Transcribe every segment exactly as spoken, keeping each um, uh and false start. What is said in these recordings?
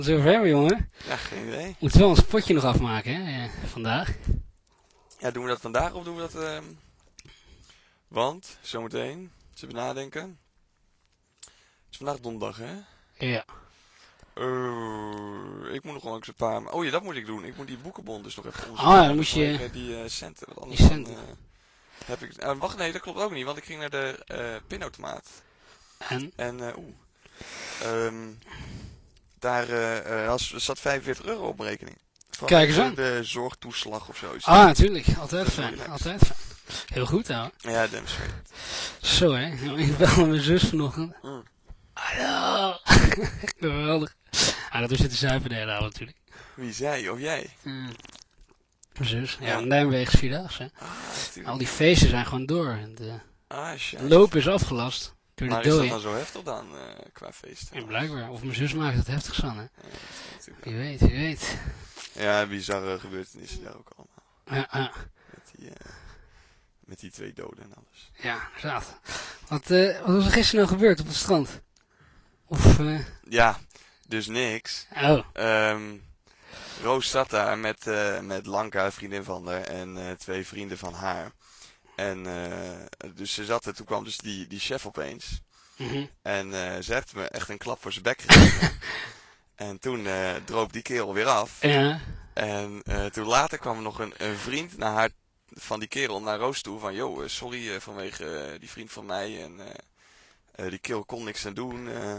Zover, jongen. Ja, geen idee. Moeten wel ons potje nog afmaken, hè, eh, vandaag. Ja, doen we dat vandaag of doen we dat... Uh... Want, zometeen, eens even nadenken. Het is vandaag donderdag, hè? Ja. Uh, ik moet nog wel eens een paar... Oh ja, dat moet ik doen. Ik moet die boekenbon dus nog even Oh ja, dan moet je... je... Die uh, centen. Want anders die centen. Dan, uh, heb ik... Uh, wacht, nee, dat klopt ook niet. Want ik ging naar de uh, pinautomaat. En? En, uh, oeh. Um, daar uh, uh, zat vijfenveertig euro op mijn rekening. Van Kijk eens aan. De zorgtoeslag of zo. Ah, natuurlijk. Altijd fijn. Altijd fijn. Heel goed, ouwe. Ja, damn straight. Zo, hè. Ik belde mijn zus vanochtend. Mm. Hallo. Geweldig. Ah, dat we zitten zuipen de hele avond natuurlijk. Wie, zij of jij? Mm. Mijn zus. Ja, Ja. een Nijmegen vierdaagse. Ah, Al die feesten zijn gewoon door. De ah, shit. loop is afgelast. Door de Maar is dat dooi. dan zo heftig dan, uh, qua feesten? Ja, blijkbaar. Of mijn zus maakt het heftig van, hè. Ja, dat is natuurlijk Wie weet, wie weet. Ja, bizarre gebeurtenissen daar ook allemaal. Ja, ja. Met die, uh, met die twee doden en alles. Ja, inderdaad. Wat, uh, wat was er gisteren nou gebeurd op het strand? Of, uh... Ja, dus niks. Oh. Um, Roos zat daar met, uh, met Lanka, een vriendin van haar, en uh, twee vrienden van haar. En uh, dus ze zat er, toen kwam dus die, die chef opeens. Mm-hmm. En uh, ze heeft me echt een klap voor zijn bek gegeven. En toen uh, droop die kerel weer af. Ja. En uh, toen later kwam er nog een, een vriend naar haar, van die kerel naar Roos toe. Van, joh, uh, sorry uh, vanwege uh, die vriend van mij. En uh, uh, die kerel kon niks aan doen. Uh,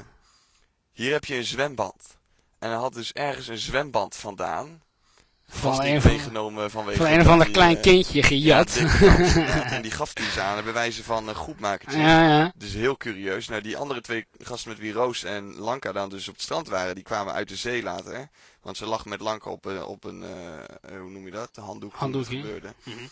hier heb je een zwembad. En hij had dus ergens een zwembad vandaan. Van Vast een niet van, meegenomen vanwege... van een of ander die, klein uh, kindje gejat. Ja, kans, ja, en die gaf die ze aan bij wijze van uh, goedmakertje. Ja, ja. Dus heel curieus. Nou, die andere twee gasten met wie Roos en Lanka dan dus op het strand waren, die kwamen uit de zee later. Hè? Want ze lag met Lanka op, uh, op een, uh, hoe noem je dat? Een handdoek. Handdoekje. Dat gebeurde. Mm-hmm.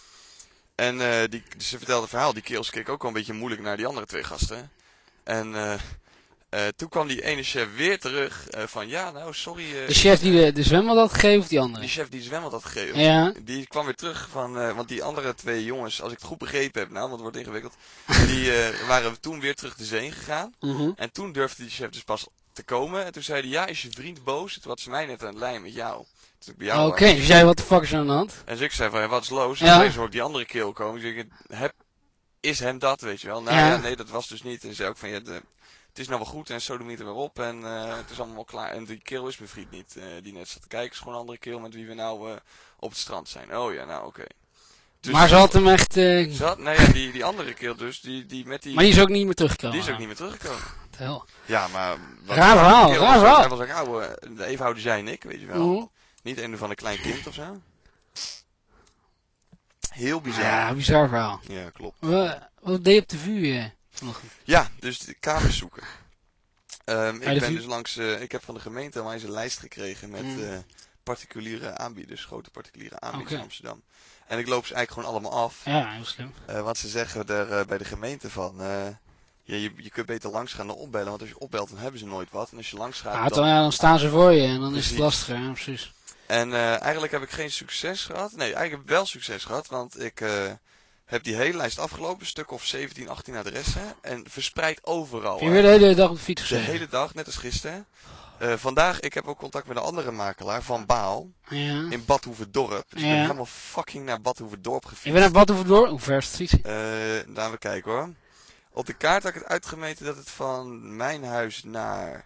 En uh, die, dus ze vertelde het verhaal. Die kerels keken ook wel een beetje moeilijk naar die andere twee gasten. En uh, uh, toen kwam die ene chef weer terug uh, van ja, nou sorry. Uh, de chef die de, de zwembad had gegeven of die andere? Die chef die zwembad had gegeven. Ja. Die kwam weer terug van, uh, want die andere twee jongens, als ik het goed begrepen heb, nou, want het wordt ingewikkeld. Die uh, waren toen weer terug de zee gegaan. Mm-hmm. En toen durfde die chef dus pas te komen. En toen zei hij, ja, is je vriend boos? Toen had ze mij net aan het lijm met jou. Toen ik bij jou Oké, okay, dus jij, wat de fuck is er aan de hand? En dus ik zei van, ja, wat is los? Ja. En toen hoorde ik die andere keel komen. Dus ik heb, is hem dat, weet je wel? Nou ja. ja, nee, dat was dus niet. En ze zei ook van, ja, de, het is nou wel goed en sodomiet er weer op en uh, het is allemaal wel klaar. En die kerel is mijn vriend niet, uh, die net zat te kijken. Het is gewoon een andere kerel met wie we nou uh, op het strand zijn. Oh ja, nou oké. Okay. Dus maar ze had hem echt... Uh... Ze had, nou ja, die, die andere kerel dus, die, die met die... Maar die is ook niet meer teruggekomen. Die is ook niet meer teruggekomen. Hel. Ja, maar... Wat raar verhaal, raar verhaal. Hij was ook oude, even ouder jij en ik, weet je wel. Mm-hmm. Niet een van een klein kind of zo. Heel bizar. Ja, bizar verhaal. Ja, klopt. Wat, wat deed je op de vuur uh, vanochtend? Ja, dus de kamers zoeken. Um, ik ben vuur... dus langs... Uh, ik heb van de gemeente al eens een lijst gekregen met... Mm. Uh, particuliere aanbieders, grote particuliere aanbieders okay. in Amsterdam. En ik loop ze eigenlijk gewoon allemaal af. Ja, heel slim. Uh, want ze zeggen er uh, bij de gemeente van... Uh, ja, je, je kunt beter langs gaan dan opbellen. Want als je opbelt, dan hebben ze nooit wat. En als je langs gaat... Ah, dan... Ja, dan staan ze voor je en dan precies. is het lastiger. Ja, precies. En uh, eigenlijk heb ik geen succes gehad. Nee, eigenlijk heb ik wel succes gehad. Want ik uh, heb die hele lijst afgelopen. Een stuk of zeventien, achttien adressen. En verspreid overal. Heb je weer de hele dag op de fiets gezeten? De hele dag, net als gisteren. Uh, vandaag, ik heb ook contact met een andere makelaar van Baal. Ja. In Bad Hoeverdorp. Dus ja. ik ben helemaal fucking naar Bad Hoeverdorp gefietst. Je bent naar Bad Hoeverdorp? Hoe ver is het fietsen? Uh, laten we kijken hoor. Op de kaart had ik het uitgemeten dat het van mijn huis naar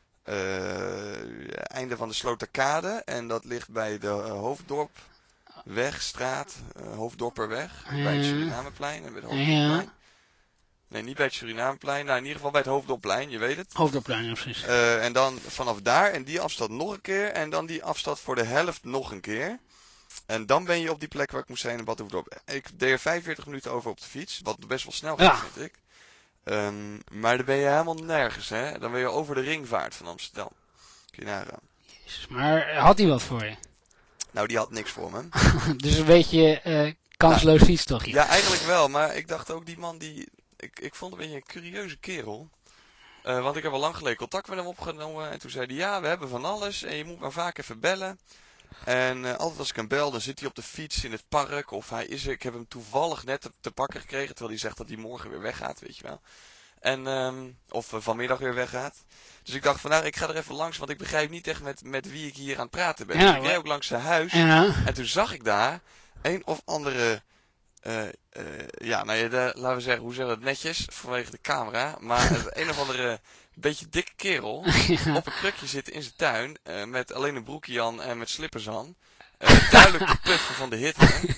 uh, einde van de Sloterkade. En dat ligt bij de uh, Hoofddorpweg, straat, uh, Hoofddorperweg. Ja. Bij het Surinameplein en bij het Hoofddorpplein. Ja. Nee, niet bij het Surinameplein. Nou, in ieder geval bij het Hoofddorpplein, je weet het. Hoofddorpplein, ja, precies. Uh, en dan vanaf daar en die afstand nog een keer. En dan die afstand voor de helft nog een keer. En dan ben je op die plek waar ik moest zijn in Bad Hoeverdorp. Ik deed er vijfenveertig minuten over op de fiets. Wat best wel snel gaat, ja. vind ik. Um, maar dan ben je helemaal nergens, hè. Dan ben je over de ringvaart van Amsterdam. Kun je nagaan. Jezus, maar had hij wat voor je? Nou, die had niks voor me. Dus een beetje uh, kansloos nou, fietstochtje. Ja, eigenlijk wel. Maar ik dacht ook, die man die... Ik, ik vond een beetje een curieuze kerel. Uh, want ik heb al lang geleden contact met hem opgenomen. En toen zei hij, ja, we hebben van alles. En je moet maar vaak even bellen. En uh, altijd als ik hem bel, dan zit hij op de fiets in het park. Of hij is er. Ik heb hem toevallig net te, te pakken gekregen. Terwijl hij zegt dat hij morgen weer weggaat, weet je wel. En, um, of uh, vanmiddag weer weggaat. Dus ik dacht vandaag, ik ga er even langs, want ik begrijp niet echt met, met wie ik hier aan het praten ben. Ja, dus ik reed ook langs zijn huis. Ja. En toen zag ik daar een of andere, uh, uh, ja, nou ja, de, laten we zeggen, hoe zeggen we het netjes, vanwege de camera. Maar een of andere beetje dikke kerel ja. op een krukje zitten in zijn tuin, uh, met alleen een broekje aan en met slippers aan. Uh, duidelijk de puffen van de hitte.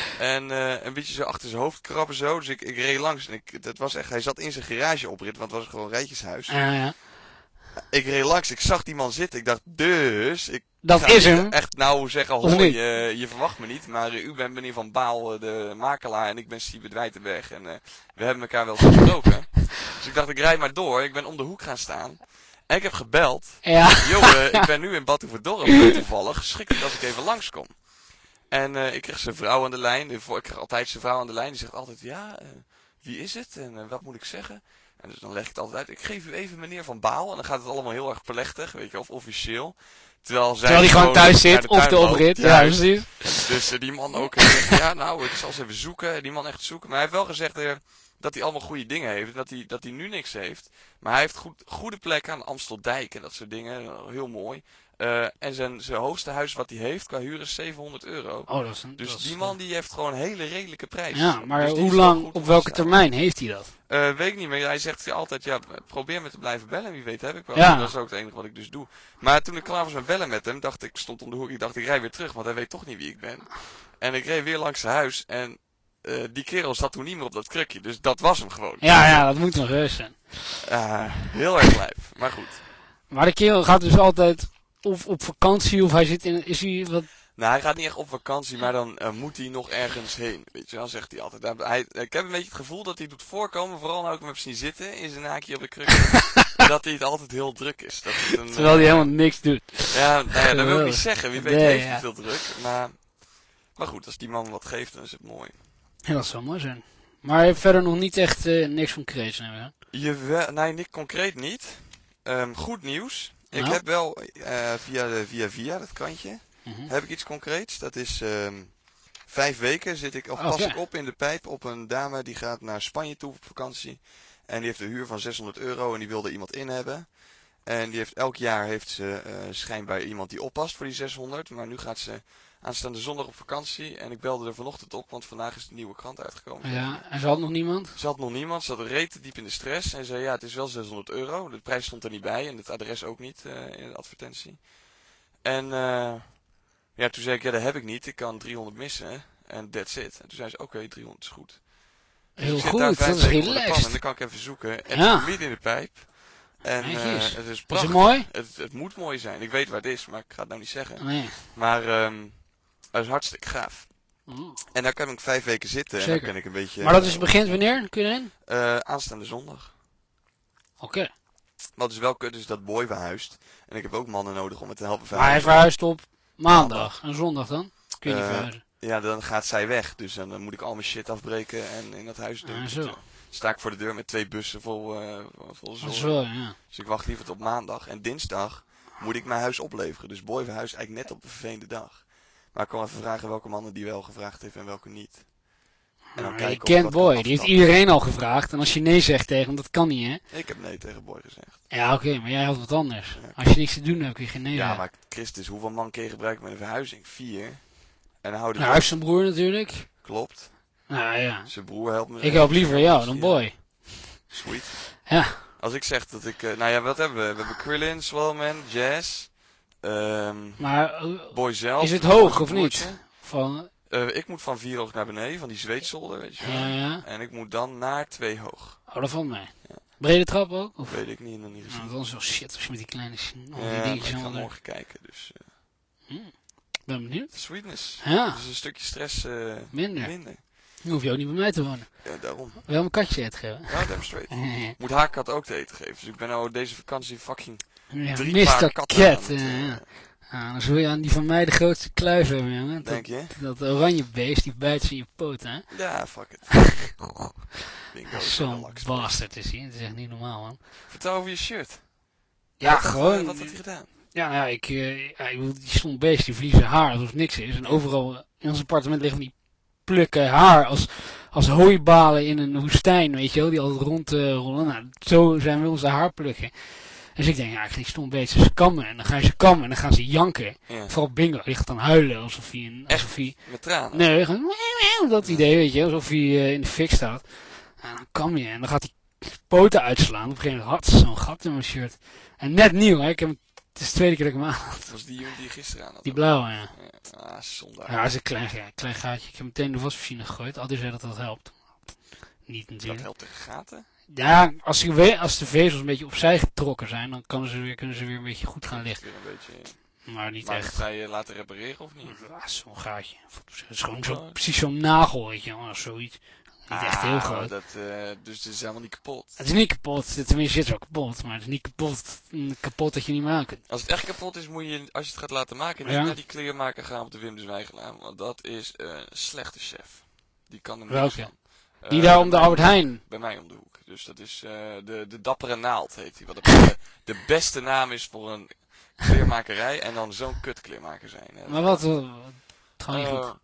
En uh, een beetje zo achter zijn hoofd krabben zo. Dus ik, ik reed langs en ik, dat was echt, hij zat in zijn garageoprit, want het was gewoon een rijtjeshuis. Ja, ja. Ik reed langs, ik zag die man zitten. Ik dacht, dus... Ik dat is hem. Echt nou zeggen, hoi, je, je verwacht me niet. Maar uh, u bent meneer Van Baal, uh, de makelaar. En ik ben Siebert Wijtenberg. En uh, we hebben elkaar wel gesproken. Dus ik dacht, ik rijd maar door. Ik ben om de hoek gaan staan. En ik heb gebeld. Ja. Joh, uh, ik ben nu in Batuverdorp toevallig. Geschikt als ik even langskom. En uh, ik kreeg zijn vrouw aan de lijn. Ik krijg altijd zijn vrouw aan de lijn. Die zegt altijd, ja, uh, wie is het? En uh, wat moet ik zeggen? En dus dan leg ik het altijd uit. Ik geef u even meneer Van Baal. En dan gaat het allemaal heel erg plechtig, weet je, of officieel. Terwijl zij Terwijl hij gewoon thuis zit, de of de oprit. Ja, precies. Dus uh, die man ook uh, zegt, ja nou, ik zal eens even zoeken. Die man echt zoeken. Maar hij heeft wel gezegd uh, dat hij allemaal goede dingen heeft. Dat hij, dat hij nu niks heeft. Maar hij heeft goed, goede plekken aan Amsteldijk en dat soort dingen. Heel mooi. Uh, en zijn, zijn hoogste huis wat hij heeft qua huur is zevenhonderd euro. Oh, dat is een, dus dat is die man die heeft gewoon een hele redelijke prijs. Ja, maar dus hoe lang, op welke termijn heeft hij dat? Uh, weet ik niet, maar hij zegt altijd, ja, probeer me te blijven bellen. Wie weet heb ik wel. Ja. Dat is ook het enige wat ik dus doe. Maar toen ik klaar was met bellen met hem, dacht ik, stond om de hoek, ik dacht, ik rijd weer terug, want hij weet toch niet wie ik ben. En ik reed weer langs zijn huis en uh, die kerel zat toen niet meer op dat krukje. Dus dat was hem gewoon. Ja, ja, dat moet nog reus zijn. Uh, heel erg lijf, maar goed. Maar de kerel gaat dus altijd of op vakantie of hij zit in, is hij wat... Nou, hij gaat niet echt op vakantie, maar dan uh, moet hij nog ergens heen. Weet je, dan zegt hij altijd. Hij, ik heb een beetje het gevoel dat hij doet voorkomen, vooral nou ik hem heb zien zitten in zijn haakje op de krukje, dat hij het altijd heel druk is. Dat het een, Terwijl hij uh, helemaal niks doet. Ja, nou ja, dat wil ik niet zeggen. Wie weet nee, heeft ja. hij veel druk. Maar, maar goed, als die man wat geeft, dan is het mooi. Ja, dat zou mooi zijn. Maar hij heeft verder nog niet echt uh, niks concreets. Hè? Jawel, nee, niet concreet niet. Um, goed nieuws. Ik nou? heb wel uh, via, de, via via, dat krantje, mm-hmm. heb ik iets concreets. Dat is um, vijf weken zit ik, of pas okay. ik op in de pijp op een dame die gaat naar Spanje toe op vakantie. En die heeft een huur van zeshonderd euro en die wilde iemand in hebben. En die heeft, elk jaar heeft ze uh, schijnbaar iemand die oppast voor die zeshonderd. Maar nu gaat ze aanstaande zondag op vakantie. En ik belde er vanochtend op, want vandaag is de nieuwe krant uitgekomen. Ja, en ze had nog niemand? Ze had nog niemand, ze had reet diep in de stress. En zei ja, het is wel zeshonderd euro. De prijs stond er niet bij en het adres ook niet uh, in de advertentie. En uh, ja, toen zei ik, ja dat heb ik niet. Ik kan driehonderd missen. En that's it. En toen zei ze, oké, okay, driehonderd is goed. Dus heel goed, dat is relaxed. En dan kan ik even zoeken. En ja. het midden in de pijp. En uh, het is prachtig. Is het mooi? Het, het moet mooi zijn. Ik weet waar het is, maar ik ga het nou niet zeggen. Nee. Maar um, het is hartstikke gaaf. Oh. En daar kan ik vijf weken zitten. Zeker. En dan kan ik een beetje... Maar dat is begint wanneer? Kun je erin? Uh, aanstaande zondag. Oké. Okay. Wat is wel kut is dat Boy verhuist. En ik heb ook mannen nodig om het te helpen verhuizen. Maar hij verhuist op maandag. maandag. En zondag dan? Kun je uh, niet verhuizen? Ja, dan gaat zij weg. Dus dan, dan moet ik al mijn shit afbreken en in dat huis doen. Ah, zo. Dan sta ik voor de deur met twee bussen vol, uh, vol zorg. Zo, ja. Dus ik wacht liever tot maandag. En dinsdag moet ik mijn huis opleveren. Dus Boy verhuist eigenlijk net op de vervelende dag. Maar ik kan even vragen welke mannen die wel gevraagd heeft en welke niet. En dan ja, je kent Boy, die heeft iedereen al gevraagd. En als je nee zegt tegen hem, dat kan niet, hè? Ik heb nee tegen Boy gezegd. Ja, oké, okay, maar jij had wat anders. Ja, als je niks te doen hebt, kun je geen nee Ja, zeggen. maar Christus, hoeveel man kun je gebruiken met een verhuizing? Vier. En dan houden nou, hij heeft zijn broer natuurlijk. Klopt. Nou ja. Zijn broer helpt me. Ik help liever jou dan Boy. Sweet. Ja. Als ik zeg dat ik... Uh, nou ja, wat hebben we? We hebben Krillin, Swellman, Jazz... Um, maar uh, Boy zelf, is het hoog of niet? Van... Uh, ik moet van vier hoog naar beneden, van die zweetzolder, weet je wel. Ja, ja. En ik moet dan naar twee hoog. Oh, dat valt mij. Ja. Brede trap ook? Of? Weet ik niet, nog niet gezien. Nou, dat is wel shit als je met die kleine oh, ja, die dingetjes ik ga allemaal morgen kijken, dus... Uh... Hmm. Ben benieuwd. Sweetness. Ja. Dus een stukje stress uh, minder. minder. Dan hoef je ook niet bij mij te wonen. Ja, daarom. Wel mijn katje eten geven. Ja, damn straight. Moet haar kat ook te eten geven. Dus ik ben nou deze vakantie fucking ja, drie mister paar katten Cat, aan het, uh, ja. Ja, dan zul je aan die van mij de grootste kluif hebben, jongen. Denk je? Dat, dat oranje beest, die bijt ze in je poot, hè? Ja, fuck it. Zo'n bastard is hij. Het is echt niet normaal, man. Vertel over je shirt. Ja, wat gewoon... Had, wat had hij gedaan? Ja, nou ja, ik... Uh, ja, die stond beest, die verliest zijn haar alsof het niks is. En overal in ons appartement liggen die plukken haar als, als hooibalen in een woestijn, weet je wel, die altijd rondrollen. Uh, nou, zo zijn we onze haar plukken. Dus ik denk, ja, ik ga die stom beetje ze kammen. En dan gaan ze kammen en dan gaan ze janken. Ja. Vooral Bingo, die gaat dan huilen alsof hij... Een, alsof hij met tranen? Nee, gewoon, dat idee, weet je, alsof hij uh, in de fik staat. En dan kam je en dan gaat hij poten uitslaan. Op een gegeven moment had zo'n gat in mijn shirt. En net nieuw, hè. Ik heb hem, het is de tweede keer dat ik hem aan had. Dat was die jongen die je gisteren aan had? Die blauwe, ja. Ja, ah, zonde. Ja, dat is een klein, ja, klein gaatje. Ik heb meteen de wasmachine gegooid. Al die zei dat dat helpt. Niet natuurlijk. Dat helpt tegen gaten? Ja, als, je, als de vezels een beetje opzij getrokken zijn, dan kunnen ze weer, kunnen ze weer een beetje goed gaan liggen. Een beetje, ja. Maar niet maar echt. ga je laten repareren of niet? Ja, zo'n gaatje. Het is gewoon zo, precies zo'n nagel, weet je wel. Zoiets. Niet echt heel groot. Dat, uh, dus het is helemaal niet kapot. Het is niet kapot. Tenminste, het is wel kapot. Maar het is niet kapot, kapot dat je niet maken kunt. Als het echt kapot is, moet je, als je het gaat laten maken, niet ja. naar die kleermaker gaan op de Wim de Zwijgelaar. Want dat is een uh, slechte chef. Die kan er niet Welke? van. Uh, die daar om de Albert Heijn? Bij mij om de hoek. Dus dat is uh, de, de Dappere Naald, heet hij. Wat de, de beste naam is voor een kleermakerij. En dan zo'n kut kleermaker zijn. Hè. Maar wat? Uh, het gaat niet uh, goed.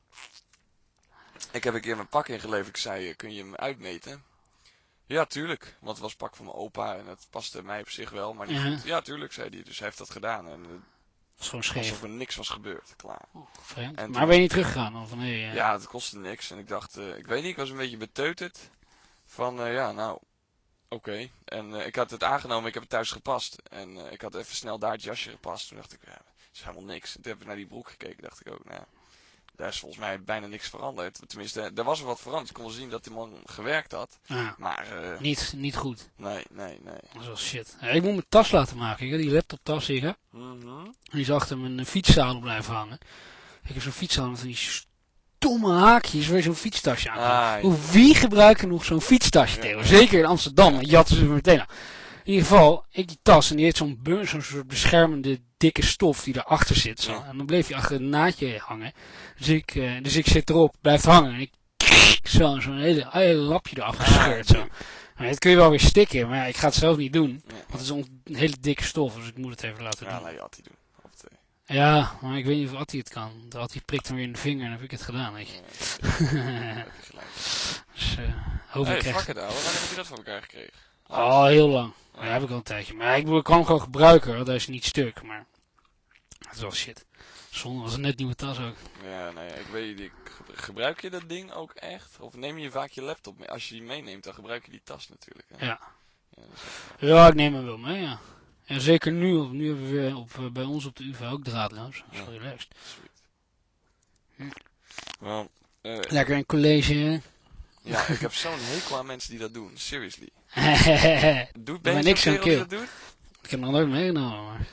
Ik heb een keer mijn pak ingeleverd. Ik zei, kun je hem uitmeten? Ja, tuurlijk. Want het was pak van mijn opa en het paste mij op zich wel. Maar niet uh-huh. goed. Ja, tuurlijk, zei hij. Dus hij heeft dat gedaan. En, uh, dat is gewoon scheef. Alsof er niks was gebeurd. Klaar. Oh, vreemd. Maar toen, ben je niet teruggegaan? Of nee, uh... Ja, het kostte niks. En ik dacht, uh, ik weet niet, ik was een beetje beteuterd. Van, uh, ja, nou, oké. Okay. En uh, ik had het aangenomen, ik heb het thuis gepast. En uh, ik had even snel daar het jasje gepast. Toen dacht ik, ja, dat is helemaal niks. En toen heb ik naar die broek gekeken, dacht ik ook, nou ja. Daar is volgens mij bijna niks veranderd. Tenminste, er was er wat veranderd. Ik kon wel zien dat die man gewerkt had. Ja, maar uh, niet, niet goed. Nee, nee, nee. Dat is wel shit. Ja, ik moet mijn tas laten maken. Ik heb die laptoptas hier. Mm-hmm. Die is achter mijn fietszadel blijven hangen. Ik heb zo'n fietszadel met die stomme haakjes waar je zo'n fietstasje aan kan. Ah, ja. Wie gebruikt nog zo'n fietstasje tegen? Ja. Zeker in Amsterdam. Ja. Jatten ze er meteen aan. In ieder geval, ik die tas en die heeft zo'n zo'n soort beschermende dikke stof die erachter zit. Zo. Ja. En dan bleef hij achter een naadje hangen. Dus ik, uh, dus ik zit erop, blijft hangen. En ik zo, zo'n hele, hele lapje eraf gescheurd. Zo. Maar dat kun je wel weer stikken, maar ja, ik ga het zelf niet doen. Ja. Want het is een hele dikke stof, dus ik moet het even laten ja, doen. Ja, laat Attie doen. Ja, maar ik weet niet of Attie het kan. De Attie prikt hem weer in de vinger en dan heb ik het gedaan, weet je. Ja, dus uh, hoop hey, ik echt. Fuck it, ouwe. Wanneer heb je dat van elkaar gekregen? Al oh, heel lang. Ja. Dat heb ik al een tijdje. Maar ik kan hem gewoon gebruiken, hoor. Dat is niet stuk, maar dat is wel shit. Zonde was een net nieuwe tas ook. Ja, nou ja, ik weet niet. Gebruik je dat ding ook echt? Of neem je vaak je laptop mee? Als je die meeneemt, dan gebruik je die tas natuurlijk. Hè? Ja. Ja, ja, ik neem hem wel mee, ja. En zeker nu, op, nu hebben we weer op, uh, bij ons op de U vA ook draadloos. Dat is wel relaxed. Hm. Well, uh, Lekker een college, hè? Ja, ik heb zo'n hekel aan mensen die dat doen. Seriously. Doet ben je niks zo'n die dat doet? Ik heb nog nooit meegenomen, maar...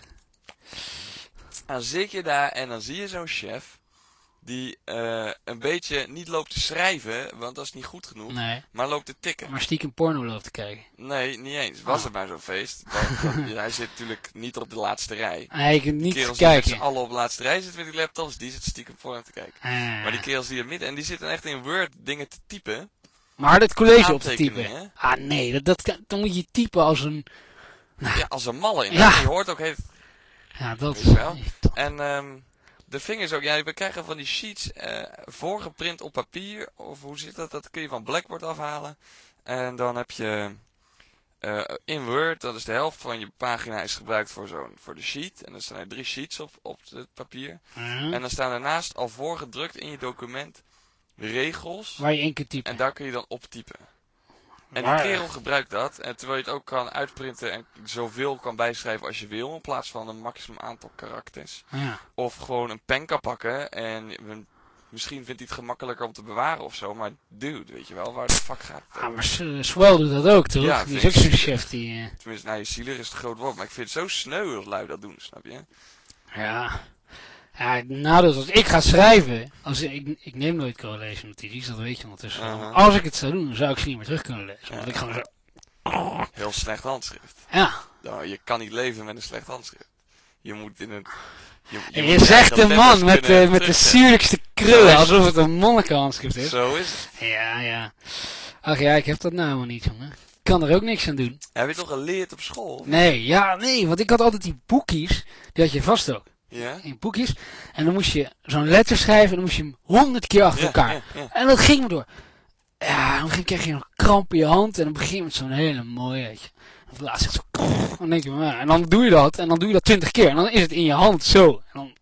Dan zit je daar en dan zie je zo'n chef die uh, een beetje niet loopt te schrijven, want dat is niet goed genoeg, nee. maar loopt te tikken. Maar stiekem porno loopt te kijken. Nee, niet eens. Was oh. het maar zo'n feest. Want, hij zit natuurlijk niet op de laatste rij. Hij kan niet kerels kijken. Die met z'n allen op de laatste rij zitten met die laptops, die zitten stiekem porno te kijken. Ah. Maar die kerels die er midden, en die zitten echt in Word dingen te typen. Maar dat college op te typen. Hè? Ah nee, dat, dat, dan moet je typen als een... Nou. Ja, als een malle. In. Ja. Je hoort ook heel... Ja, dat is wel. En um, de vingers ook. Ja, we krijgen van die sheets uh, voorgeprint op papier. Of hoe zit dat? Dat kun je van Blackboard afhalen. En dan heb je uh, in Word, dat is de helft van je pagina is gebruikt voor, zo'n, voor de sheet. En dan staan er drie sheets op, op het papier. Mm-hmm. En dan staan daarnaast al voorgedrukt in je document regels. Waar je in kunt typen. En daar kun je dan op typen. En die kerel gebruikt dat, en terwijl je het ook kan uitprinten en zoveel kan bijschrijven als je wil, in plaats van een maximum aantal karakters. Ja. Of gewoon een pen kan pakken en misschien vindt hij het gemakkelijker om te bewaren of zo, maar dude, weet je wel, waar de fuck gaat het? Ah, maar Swell doet dat ook, toch? Ja, die is ook zo'n chef die... Uh... Tenminste, nou, je zielig is het groot woord, maar ik vind het zo sneu dat lui dat doen, snap je? Ja... Ja, het nadeel is als ik ga schrijven, als ik, ik neem nooit college notities, dat weet je ondertussen. Uh-huh. Als ik het zou doen, dan zou ik ze niet meer terug kunnen lezen. Want ja. ik gewoon zo... Heel slecht handschrift. Ja. Nou, je kan niet leven met een slecht handschrift. Je moet in een... Je, je, je zegt een man met, uh, met de sierlijkste krullen, alsof het een monnikenhandschrift is. Zo is het. Ja, ja. Ach ja, ik heb dat nou helemaal niet, jongen. Ik kan er ook niks aan doen. Heb je toch geleerd op school? Nee, ja, nee, want ik had altijd die boekjes, die had je vast ook. Ja? In boekjes. En dan moest je zo'n letter schrijven en dan moest je hem honderd keer achter Ja, elkaar. ja, ja. En dat ging maar door. Ja, dan kreeg je een kramp in je hand en dan begin je met zo'n hele mooie, weet je. En laatst zegt zo, dan denk je, ja, en dan doe je dat en dan doe je dat twintig keer en dan is het in je hand zo. En dan